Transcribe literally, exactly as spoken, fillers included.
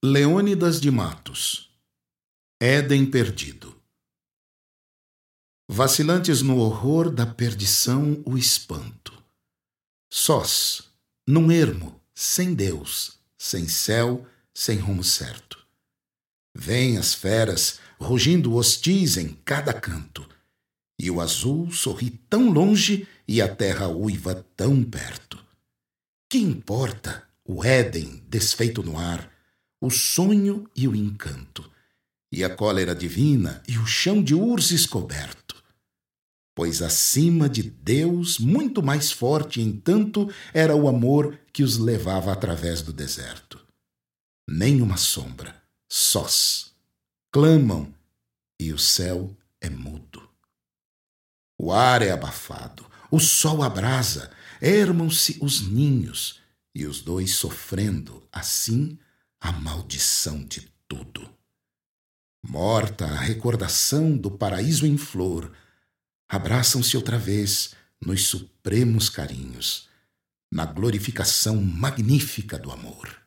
Leônidas de Matos. Éden perdido. Vacilantes no horror da perdição o espanto. Sós, num ermo, sem Deus, sem céu, sem rumo certo. Vêm as feras, rugindo hostis em cada canto, e o azul sorri tão longe e a terra uiva tão perto. Que importa o Éden desfeito no ar, o sonho e o encanto, e a cólera divina e o chão de urzes coberto? Pois acima de Deus, muito mais forte, entanto, era o amor que os levava através do deserto. Nem uma sombra, sós, clamam, e o céu é mudo. O ar é abafado, o sol abrasa, ermam-se os ninhos, e os dois sofrendo, assim, a maldição de tudo. Morta a recordação do paraíso em flor, abraçam-se outra vez nos supremos carinhos, na glorificação magnífica do amor.